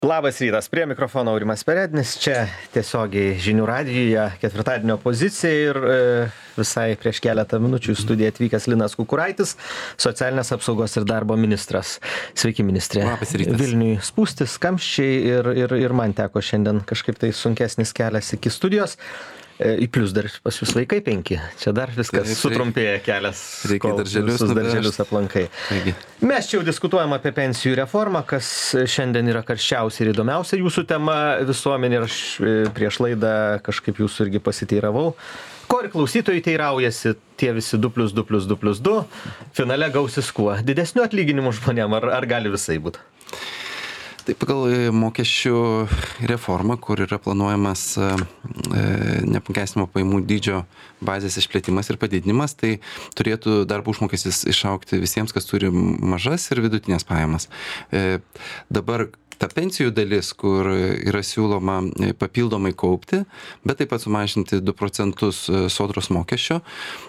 Labas rytas, prie mikrofono Aurimas Perednis, čia tiesiogiai žinių radijuje ketvirtadienio pozicija ir visai prieš keletą minučių į studiją atvykęs Linas Kukuraitis, socialinės apsaugos ir darbo ministras. Sveiki, ministrė. Labas rytas. Vilniui spūstis, kamščiai ir man teko šiandien kažkaip tai sunkesnis kelias iki studijos. Į plius dar pas jūs vaikai 5. Čia dar viskas sutrumpėja kelias, reikia darželius aplankai. Taigi. Mes čia jau diskutuojam apie pensijų reformą, kas šiandien yra karščiausia ir įdomiausia jūsų tema visuomenė. Ir aš prieš laidą kažkaip jūsų irgi pasiteiravau. Ko ir klausytojai teiraujasi, tie visi 2+2+2+2, finale gausis kuo? Didesnių atlyginimų žmonėm, ar gali visai būti? Tai pagal mokesčių reformą, kur yra planuojamas neapmokestinamo pajamų dydžio bazės išplėtimas ir padidinimas, tai turėtų darbo užmokestis išaugti visiems, kas turi mažas ir vidutinės pajamas. Dabar ta pensijų dalis, kur yra siūloma papildomai kaupti, bet taip pat sumažinti 2% sodros mokesčio,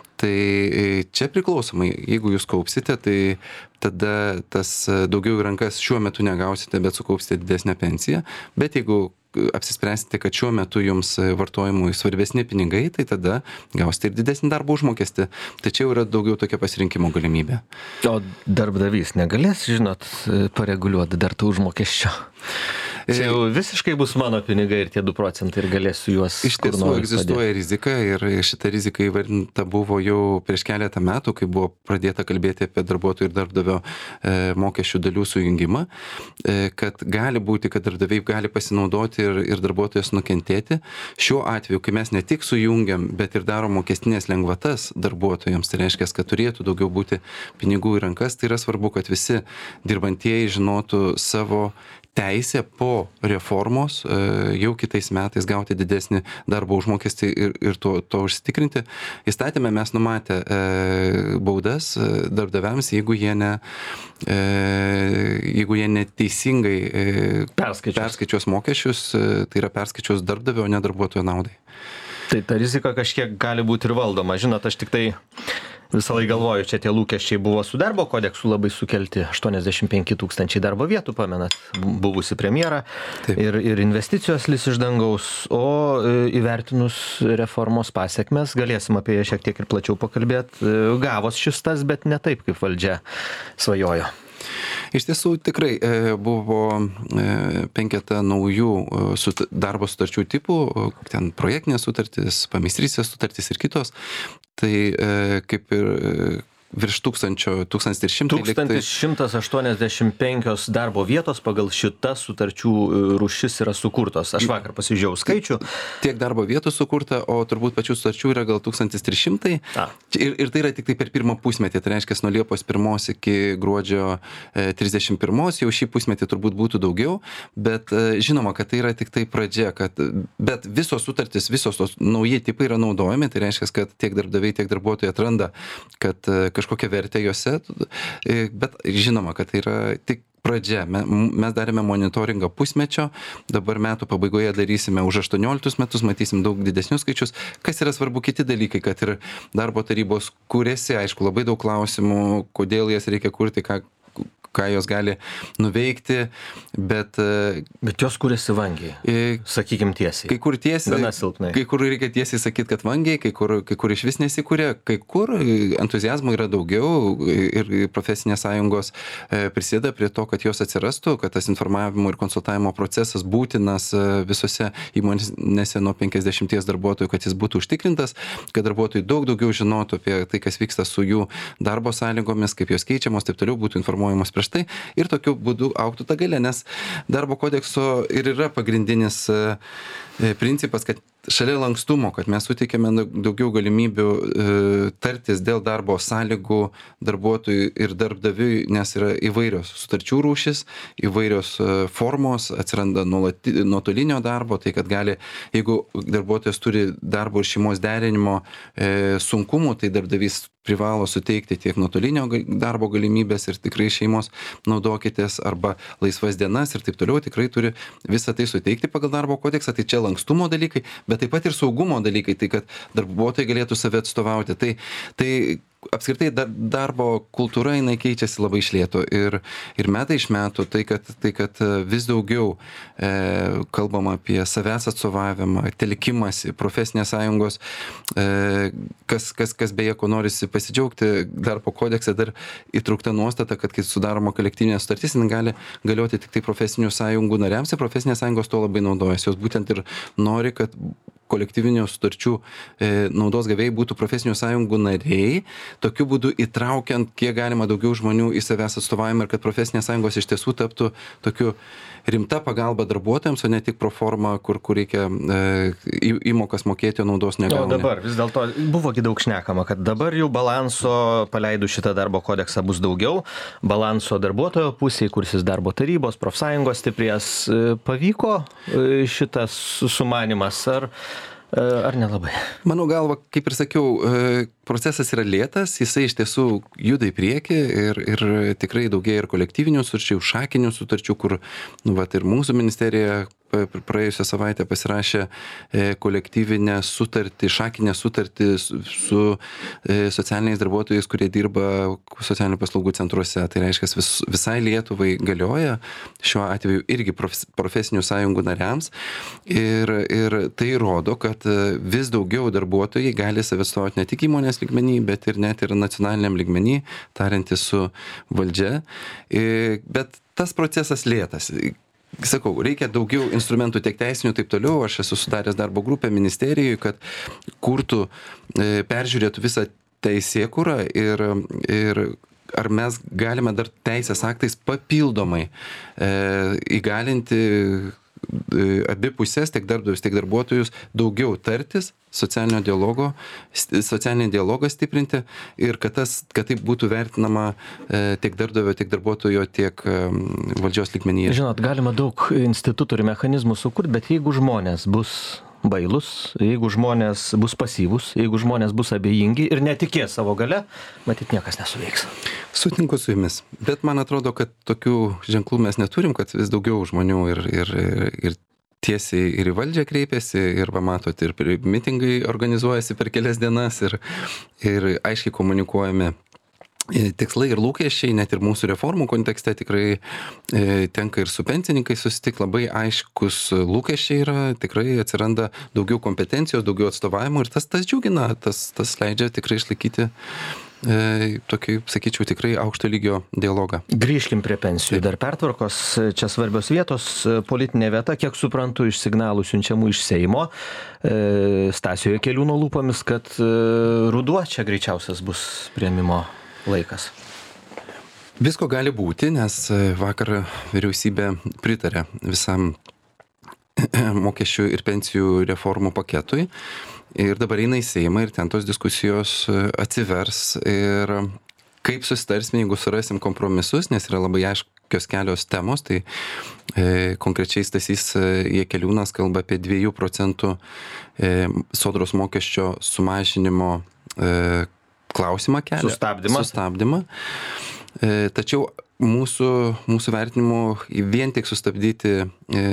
tai čia priklausomai, jeigu jūs kaupsite, tai tada tas daugiau į rankas šiuo metu negausite, bet sukaupsite didesnę pensiją, bet jeigu apsispręsite, kad šiuo metu jums vartojimui svarbesni pinigai, tai tada gausite ir didesnį darbo užmokestį. Tai čia jau yra daugiau tokia pasirinkimo galimybė. O darbdavys negalės, žinot, pareguliuoti dar tų užmokesčio? Čia jau visiškai bus mano pinigai ir tie 2% ir galėsiu juos iš tiesų egzistuoja rizika ir šita rizika įvardinta buvo jau prieš keletą metų, kai buvo pradėta kalbėti apie darbuotojų ir darbdavio mokesčių dalių sujungimą, kad gali būti, kad darbdaviai gali pasinaudoti ir darbuotojas nukentėti. Šiuo atveju, kai mes ne tik sujungiam, bet ir darom mokestinės lengvatas darbuotojams, tai reiškia, kad turėtų daugiau būti pinigų į rankas, tai yra svarbu, kad visi dirbantieji žinotų savo teisė po reformos jau kitais metais gauti didesnį darbo užmokestį ir to užsitikrinti. Įstatymę mes numatę baudas darbdaviams, jeigu jie neteisingai perskaičiuos mokesčius, tai yra perskaičiuos darbdavio, o ne darbuotojo naudai. Tai ta rizika kažkiek gali būti ir valdoma. Žinot, aš tik tai visą laiką galvoju, čia tie lūkesčiai buvo su darbo kodeksu labai sukelti, 85 000 darbo vietų, pamenat, buvusi premjera ir investicijos lis iš dangaus, o įvertinus reformos pasiekmes, galėsim apie ją šiek tiek ir plačiau pakalbėti, gavos šis tas, bet ne taip, kaip valdžia svajojo. Iš tiesų tikrai buvo 5 naujų darbo sutarčių tipų, ten projektinės sutartys, pameistrystės sutartys ir kitos. Tai kaip ir virš 1185 darbo vietos pagal šitas sutarčių rūšis yra sukurtos. Aš vakar pasižiūrėjau skaičių. Tiek darbo vietų sukurta, o turbūt pačių sutarčių yra gal 1300. Ir tai yra tik tai per pirmą pusmetį. Tai reiškia, nuo Liepos 1 iki gruodžio 31 jau šį pusmetį turbūt būtų daugiau. Bet žinoma, kad tai yra tik tai pradžia. Bet visos sutartys, visos tos nauji tipai yra naudojami. Tai reiškia, kad tiek darbdaviai, tiek darbuotojai atranda, kad kažkokią vertę juose, bet žinoma, kad tai yra tik pradžia. Mes darėme monitoringą pusmečio, dabar metų pabaigoje darysime už 18 metus, matysim daug didesnius skaičius. Kas yra svarbu, kiti dalykai, kad ir darbo tarybos kūrėsi, aišku, labai daug klausimų, kodėl jas reikia kurti, ką jos gali nuveikti, bet jos kūrėsi vangiai, sakykim tiesiai. Kai kur tiesiai, gana silpnai. Kai kur reikia tiesiai sakyti, kad vangiai, kai kur iš vis nesikūrė, kai kur entuziazmo yra daugiau ir profesinės sąjungos prisideda prie to, kad jos atsirastų, kad tas informavimo ir konsultavimo procesas būtinas visose įmonėse nuo 50 darbuotojų, kad jis būtų užtikrintas, kad darbuotojai daug daugiau žinotų apie tai, kas vyksta su jų darbo sąlygomis, kaip jos keičiamos, taip toliau būtų informuojamos prieš tai ir tokiu būdu augtų ta galia, nes darbo kodekso ir yra pagrindinis principas, kad šalia lankstumo, kad mes suteikėme daugiau galimybių tartis dėl darbo sąlygų darbuotojų ir darbdaviui, nes yra įvairios sutarčių rūšis, įvairios formos, atsiranda nuotolinio darbo, tai kad gali, jeigu darbuotojas turi darbo ir šeimos derinimo sunkumų, tai darbdavys privalo suteikti tiek nuotolinio darbo galimybės ir tikrai šeimos naudokitės arba laisvas dienas ir taip toliau, tikrai turi visą tai suteikti pagal darbo kodeksą, tai čia lankstumo dalykai, bet taip pat ir saugumo dalykai, tai kad darbuotojai galėtų save atstovauti. Tai apskritai darbo kultūra jinai keičiasi labai iš lėto ir metai iš metų tai kad vis daugiau kalbama apie savęs atstovavimą, telkimąsi, profesinės sąjungos, kas beje, ko norisi pasidžiaugti, darbo kodekse dar įtraukta nuostata, kad kai sudaroma kolektyvinė sutartis, jinai gali galioti tik tai profesinių sąjungų nariams, ir profesinės sąjungos to labai naudojasi. Jos būtent ir nori, kad kolektyvinių sutarčių naudos gavėjai būtų profesinių sąjungų nariai, tokiu būdu įtraukiant kiek galima daugiau žmonių į savęs atstovavimą ir kad profesinės sąjungos iš tiesų taptų tokiu rimta pagalba darbuotojams, o ne tik pro formą, kur reikia įmokas mokėti, o naudos negauna. O dabar vis dėlto buvogi daug šnekama, kad dabar jau balanso paleidus šitą darbo kodeksą bus daugiau, balanso darbuotojo pusėje, kursis darbo tarybos, profsąjungos stiprės, pavyko šitas sumanimas ar nelabai? Mano galva, kaip ir sakiau, procesas yra lėtas, jisai iš tiesų juda į priekį ir tikrai daugėja ir kolektyvinių sutarčių, šakinių sutarčių, kur ir mūsų ministerija praėjusią savaitę pasirašė kolektyvinę sutartį, šakinę sutartį su socialiniais darbuotojais, kurie dirba socialinių paslaugų centruose. Tai reiškia, visai Lietuvai galioja, šiuo atveju irgi profesinių sąjungų nariams. Ir tai rodo, kad vis daugiau darbuotojai gali save atstovauti ne tik įmonės lygmenį, bet ir net ir nacionaliniam lygmenį, tariantis su valdžia. Bet tas procesas lėtas. Sakau, reikia daugiau instrumentų tiek teisinių, taip toliau. Aš esu sudaręs darbo grupę ministerijoje, kad kurtų, peržiūrėtų visą teisėkūrą ir ar mes galime dar teisės aktais papildomai įgalinti abi pusės, tiek darbdavius, tiek darbuotojus, daugiau tartis, socialinį dialogą stiprinti ir kad tai būtų vertinama tiek darbdavio, tiek darbuotojo, tiek valdžios lygmenyje. Žinot, galima daug institutų ir mechanizmų sukurti, bet jeigu žmonės bus bailus, jeigu žmonės bus pasyvūs, jeigu žmonės bus abejingi ir netikės savo gale, matyt, niekas nesuveiks. Sutinku su jumis, bet man atrodo, kad tokių ženklų mes neturim, kad vis daugiau žmonių ir tiesiai ir į valdžią kreipiasi, ir pamatot, ir mitingai organizuojasi per kelias dienas, ir aiškiai komunikuojami tikslai ir lūkesčiai, net ir mūsų reformų kontekste tikrai tenka ir su pensininkais susitikti, labai aiškus lūkesčiai yra, tikrai atsiranda daugiau kompetencijos, daugiau atstovavimo ir tas džiugina, tas leidžia tikrai išlaikyti tokį, sakyčiau, tikrai aukšto lygio dialogą. Grįžkim prie pensijų. Dar pertvarkos, čia svarbios vietos, politinė vieta, kiek suprantu, iš signalų siunčiamų iš Seimo, Stasio Jakeliūno lūpomis, kad ruduo čia greičiausias bus priėmimo laikas. Visko gali būti, nes vakar vyriausybė pritarė visam mokesčių ir pensijų reformų paketui. Ir dabar eina į Seimą ir ten tos diskusijos atsivers ir kaip susitarsime, jeigu surasim kompromisus, nes yra labai aiškios kelios temos, tai konkrečiai Stasys Jakeliūnas kalba apie 2% sodros mokesčio sumažinimo klausimą kelia. Sustabdymą. Tačiau mūsų vertinimu vien tik sustabdyti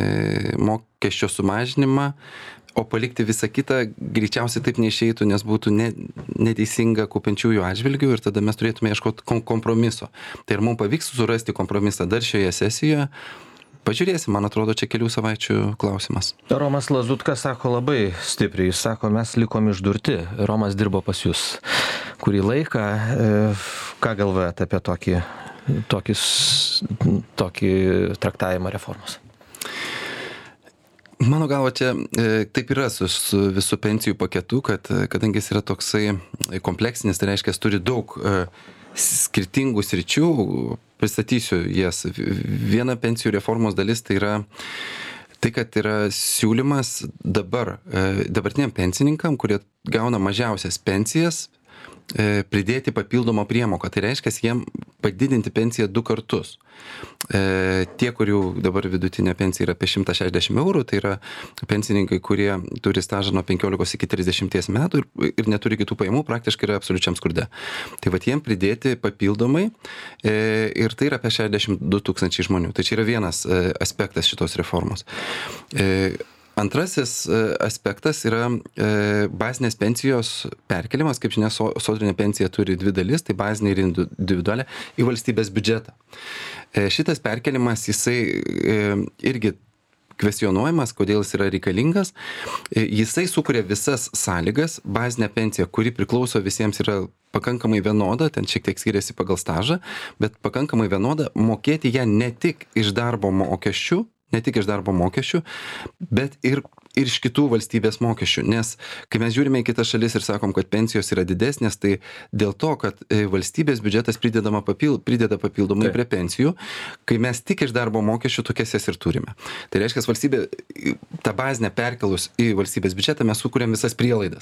mokesčio sumažinimą, o palikti visą kitą greičiausiai taip neišeitų, nes būtų neteisinga kaupiančiųjų atžvilgių ir tada mes turėtume ieškoti kompromiso. Tai ir mums pavyks surasti kompromisą dar šioje sesijoje. Pažiūrėsim, man atrodo, čia kelių savaičių klausimas. Romas Lazutka sako labai stipriai, jis sako, mes likom išdurti. Romas dirbo pas jūs kurį laiką. Ką galvojate apie tokį traktavimą reformos? Mano galva, čia taip yra su visų pensijų paketu, kad kadangi jis yra toksai kompleksinis, tai reiškia, jis turi daug skirtingų sričių, pristatysiu jas. Viena pensijų reformos dalis tai yra tai, kad yra siūlymas dabartiniam pensininkam, kurie gauna mažiausias pensijas, pridėti papildomą priemoką. Tai reiškia, jiem padidinti pensiją 2 kartus. Tie, kurių dabar vidutinė pensija yra apie 160 eurų, tai yra pensininkai, kurie turi stažą nuo 15 iki 30 metų ir neturi kitų pajamų, praktiškai yra absoliučiam skurde. Tai vat jiem pridėti papildomai ir tai yra apie 62 tūkstančiai žmonių. Tai čia yra vienas aspektas šitos reformos. Antrasis aspektas yra bazinės pensijos perkelimas. Kaip žinia, sodrinė pensija turi dvi dalis, tai bazinė ir individualią, į valstybės biudžetą. Šitas perkelimas, jisai irgi kvestionuojamas, kodėl jis yra reikalingas. Jisai sukuria visas sąlygas, bazinė pensija, kuri priklauso visiems, yra pakankamai vienoda, ten šiek tiek skiriasi pagal stažą, bet pakankamai vienoda, mokėti ją ne tik iš darbo mokesčių, bet ir iš kitų valstybės mokesčių. Nes kai mes žiūrime į kitas šalis ir sakom, kad pensijos yra didesnės, tai dėl to, kad valstybės biudžetas prideda papildomai prie pensijų, kai mes tik iš darbo mokesčių tokias jas ir turime. Tai reiškia, valstybė, tą bazinę perkelus į valstybės biudžetą mes sukūrėm visas prielaidas.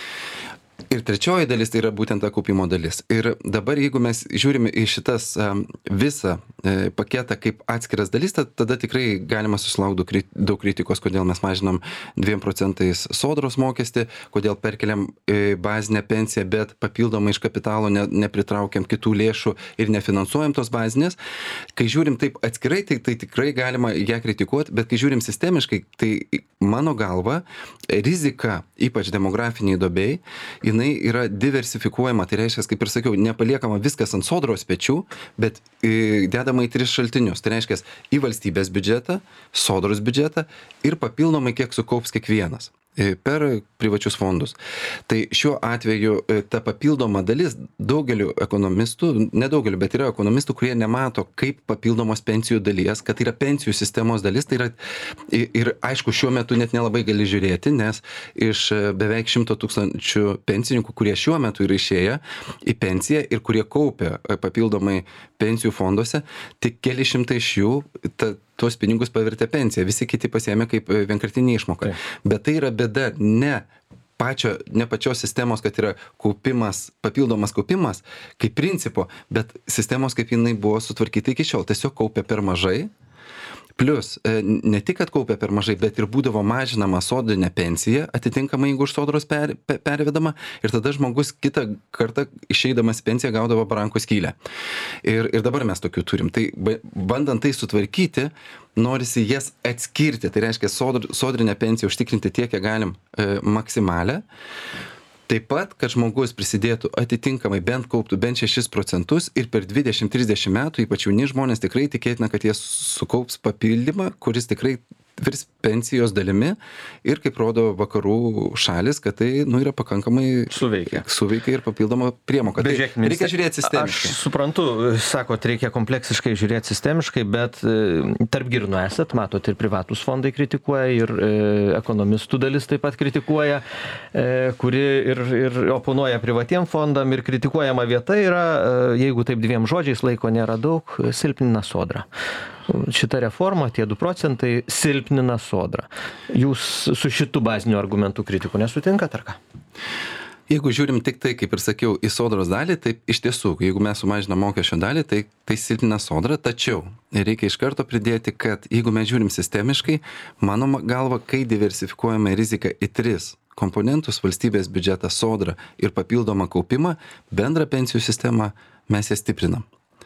Ir trečioji dalis tai yra būtent ta kaupimo dalis. Ir dabar, jeigu mes žiūrime į šitas visą paketą kaip atskiras dalis, tada tikrai galima susilaukti daug kritikos, kodėl mes mažinam 2% sodros mokestį, kodėl perkeliam bazinę pensiją, bet papildomai iš kapitalo nepritraukiam kitų lėšų ir nefinansuojam tos bazinės. Kai žiūrim taip atskirai, tai tikrai galima ją kritikuoti, bet kai žiūrim sistemiškai, tai mano galva rizika, ypač demografiniai duobei, jinai yra diversifikuojama, tai reiškia, kaip ir sakiau, nepaliekama viskas ant sodros pečių, bet dedama į 3 šaltinius. Tai reiškia, į valstybės biudžetą, sodros biudžetą ir papildomai kiek sukaups kiekvienas per privačius fondus. Tai šiuo atveju ta papildoma dalis daugeliu ekonomistų, nedaugeliu, bet yra ekonomistų, kurie nemato kaip papildomos pensijų dalies, kad tai yra pensijų sistemos dalis, tai yra ir aišku, šiuo metu net nelabai gali žiūrėti, nes iš beveik 100 000 pensininkų, kurie šiuo metu yra išėję į pensiją ir kurie kaupia papildomai pensijų fonduose, tik keli šimtai iš jų tuos pinigus pavertė pensiją, visi kiti pasiėmė kaip vienkartinį išmoką. Bet tai yra bėda ne pačios sistemos, kad yra kaupimas, papildomas kaupimas kaip principo, bet sistemos, kaip jinai buvo sutvarkyta iki šiol, tiesiog kaupia per mažai. Plus, ne tik, kad kaupia per mažai, bet ir būdavo mažinama sodrinė pensija, atitinkamai, jeigu už sodros pervedama, ir tada žmogus kitą kartą išeidamas pensiją gaudavo barankų skylę. Ir dabar mes tokių turim. Tai bandant tai sutvarkyti, norisi jas atskirti. Tai reiškia, sodrinę pensiją užtikrinti tiek, kiek galim maksimalę. Taip pat, kad žmogus prisidėtų atitinkamai, bent kauptų bent 6% ir per 20-30 metų, ypač jauni žmonės, tikrai tikėtina, kad jie sukaups papildymą, kuris tikrai virs pensijos dalimi ir kaip rodo vakarų šalis, kad tai yra pakankamai suveikia ir papildoma priemoka. Tai reikia žiūrėti sistemiškai. Aš suprantu, sakot, reikia kompleksiškai žiūrėti sistemiškai, bet tarp girnų esat, matot, ir privatus fondai kritikuoja, ir ekonomistų dalis taip pat kritikuoja, kuri ir oponuoja privatiem fondam, ir kritikuojama vieta yra, jeigu taip 2 žodžiais, laiko nėra daug, silpnina sodrą. Šita reforma, tie 2% silpnina sodrą. Jūs su šitu baziniu argumentu kritikų nesutinkat, ar ką? Jeigu žiūrim tik tai, kaip ir sakiau, į sodros dalį, tai iš tiesų, jeigu mes sumažinam mokesčio dalį, tai silpnina sodrą, tačiau reikia iš karto pridėti, kad jeigu mes žiūrim sistemiškai, mano galva, kai diversifikuojame riziką į 3 komponentus, valstybės biudžetą, sodrą ir papildomą kaupimą, bendrą pensijų sistemą mes ją stiprinam.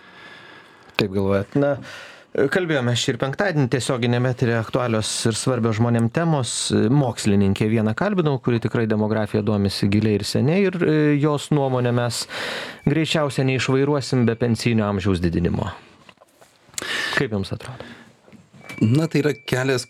Taip galvojat, na... Kalbėjome šį ir penktadienį tiesioginėme eteryje aktualios ir svarbios žmonėm temos. Mokslininkė vieną kalbinau, kuri tikrai demografija domisi giliai ir seniai, ir jos nuomonę mes greičiausiai neišvairuosim be pensijinio amžiaus didinimo. Kaip jums atrodo? Na, tai yra kelias,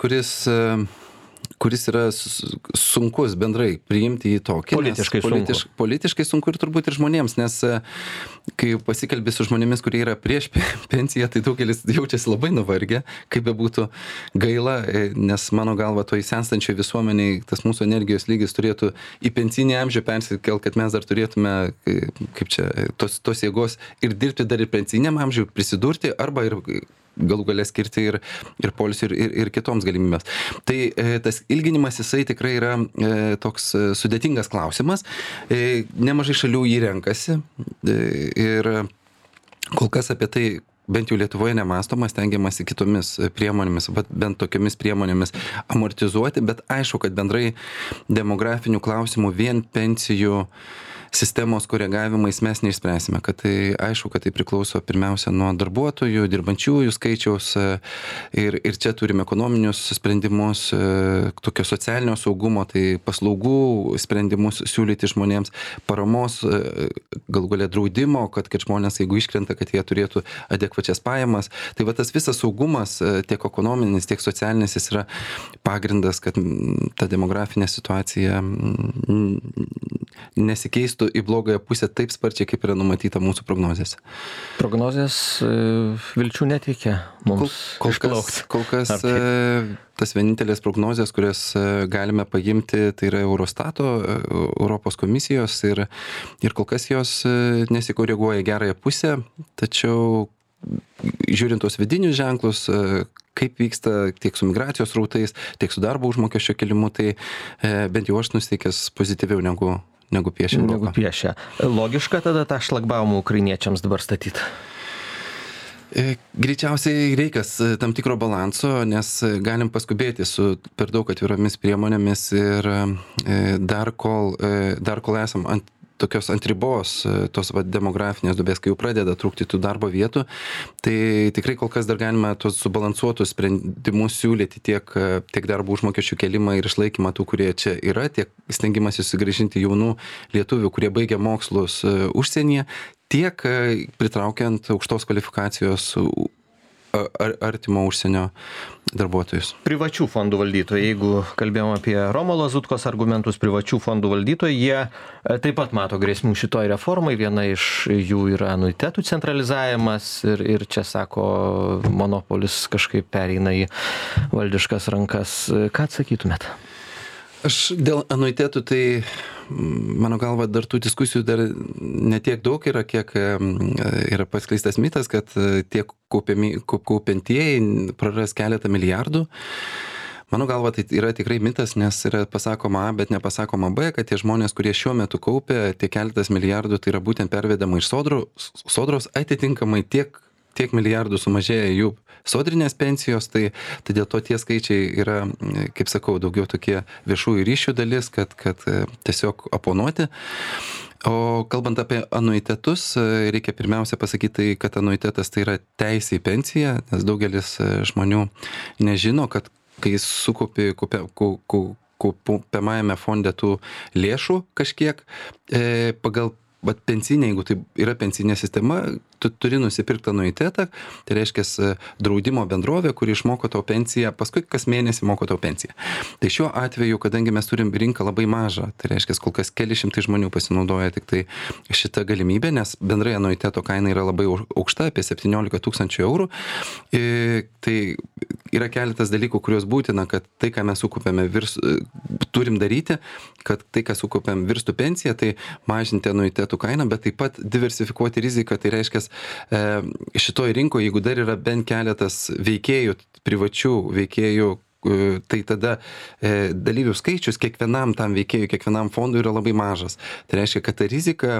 kuris yra sunkus bendrai priimti į tokį. Politiškai sunku ir turbūt ir žmonėms, nes kai pasikalbė su žmonėmis, kurie yra prieš pensiją, tai daugelis jaučiasi labai nuvargę, kaip bebūtų gaila, nes mano galva toj senstančioj visuomeniai tas mūsų energijos lygis turėtų į pensinį amžių persikelt, kad mes dar turėtume kaip čia, tos jėgos ir dirbti dar ir pensiniam amžiui, prisidurti arba ir galų galę skirti ir poilsiui ir kitoms galimybėms. Tai tas ilginimas jisai tikrai yra toks sudėtingas klausimas. Nemažai šalių jį renkasi ir kol kas apie tai bent jau Lietuvoje nemąstoma, stengiamasi kitomis priemonėmis, bent tokiamis priemonėmis amortizuoti, bet aišku, kad bendrai demografinių klausimų vien pensijų sistemos koregavimais mes neišspręsime, kad tai aišku, kad tai priklauso pirmiausia nuo darbuotojų, dirbančiųjų skaičiaus ir čia turime ekonominius sprendimus, tokio socialinio saugumo, tai paslaugų sprendimus siūlyti žmonėms, paramos, galų galia draudimo, kad žmonės, jeigu iškrenta, kad jie turėtų adekvačias pajamas. Tai va tas visas saugumas, tiek ekonominis, tiek socialinis, jis yra pagrindas, kad ta demografinė situacija nesikeistų į blogąją pusę taip sparčiai, kaip yra numatyta mūsų prognozėse. Prognozės vilčių neteikia mums išplaukti. Kol kas tas vienintelės prognozės, kurias galime paimti, tai yra Eurostato, Europos komisijos ir kol kas jos nesikoreguoja į gerąją pusę, tačiau žiūrint tos vidinius ženklus, kaip vyksta tiek su migracijos rautais, tiek su darbo užmokesčio kelimu, tai bent jau aš nusteikęs pozityviau negu piešia Europą. Negu piešia. Logiška tada tą šlagbaumą ukrainiečiams dabar statyti? Greičiausiai reikas tam tikro balanso, nes galim paskubėti su per daug atviromis priemonėmis ir dar kol esam tokios ant ribos, tos demografinės duobės, kai jau pradeda trūkti tų darbo vietų, tai tikrai kol kas dar galime tos subalansuotus sprendimus siūlyti tiek darbo užmokesčių kelimą ir išlaikymą tų, kurie čia yra, tiek stengimas susigrąžinti jaunų lietuvių, kurie baigia mokslus užsienyje, tiek pritraukiant aukštos kvalifikacijos artimo užsienio darbuotojus. Privačių fondų valdytojai, jeigu kalbėjom apie Romo Lazutkos argumentus, privačių fondų valdytojai, jie taip pat mato grėsmių šitoj reformai, viena iš jų yra anuitetų centralizavimas ir čia sako, monopolis kažkaip pereina į valdiškas rankas. Ką atsakytumėt? Aš dėl anuitetų, tai mano galva dar tų diskusijų dar netiek daug yra, kiek yra paskleistas mitas, kad tie kaupiantieji praras keletą milijardų. Mano galva tai yra tikrai mitas, nes yra pasakoma A, bet nepasakoma B, kad tie žmonės, kurie šiuo metu kaupia, tie keletas milijardų, tai yra būtent pervedama iš sodros, atitinkamai tiek milijardų sumažėja jų sodrinės pensijos, tai dėl to tie skaičiai yra, kaip sakau, daugiau tokie viešųjų ryšių dalis, kad tiesiog oponuoti. O kalbant apie anuitetus, reikia pirmiausia pasakyti, kad anuitetas tai yra teisė į pensiją, nes daugelis žmonių nežino, kad kai sukaupi kaupiamajame fonde tų lėšų kažkiek, pagal pensinė, jeigu tai yra pensinė sistema, tu turi nusipirkti anuitetą, tai reiškia draudimo bendrovė, kuri išmoko tau pensiją, paskui kas mėnesį moko tau pensiją. Tai šiuo atveju, kadangi mes turim rinką labai mažą, tai reiškia kol kas keli šimtai žmonių pasinaudoja tik tai šitą galimybę, nes bendrai anuiteto kaina yra labai aukšta, apie 17 000 eurų. Tai yra keletas dalykų, kuriuos būtina, kad tai, ką mes sukaupiame, turim daryti, kad tai, ką sukaupiam, virstų pensiją, tai mažinti anuitetų kainą, bet taip pat diversifikuoti riziką, tai reiškia šitoj rinkoje, jeigu dar yra bent keletas veikėjų, privačių veikėjų, tai tada dalyvių skaičius kiekvienam tam veikėjui, kiekvienam fondui yra labai mažas. Tai reiškia, kad ta rizika,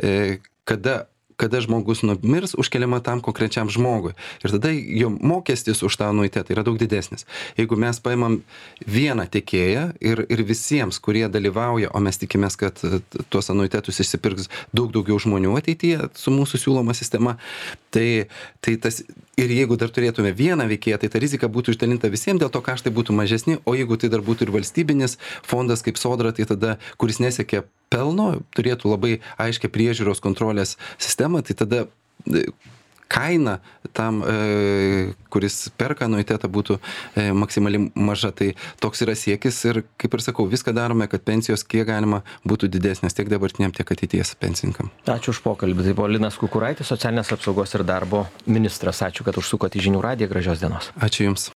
kada žmogus numirs, užkeliama tam konkrečiam žmogui. Ir tada jo mokestis už tą anuitetą yra daug didesnis. Jeigu mes paimam vieną tiekėją ir visiems, kurie dalyvauja, o mes tikimės, kad tuos anuitetus išsipirks daug daugiau žmonių ateityje su mūsų siūloma sistema, tai tas, ir jeigu dar turėtume vieną veikėją, tai ta rizika būtų išdalinta visiems, dėl to kaštai būtų mažesni, o jeigu tai dar būtų ir valstybinis fondas kaip Sodra, tai tada, kuris nesiekia pelno, turėtų labai aiškią priežiūros kontrolės sistemą, tai tada kaina tam, kuris perka anuitetą, būtų maksimaliai maža. Tai toks yra siekis ir, kaip ir sakau, viską darome, kad pensijos kiek galima būtų didesnės tiek dabartiniam, tiek ateities pensininkam. Ačiū už pokalbį. Tai buvo Linas Kukuraitis, socialinės apsaugos ir darbo ministras. Ačiū, kad užsukote į Žinių radiją. Gražios dienos. Ačiū Jums.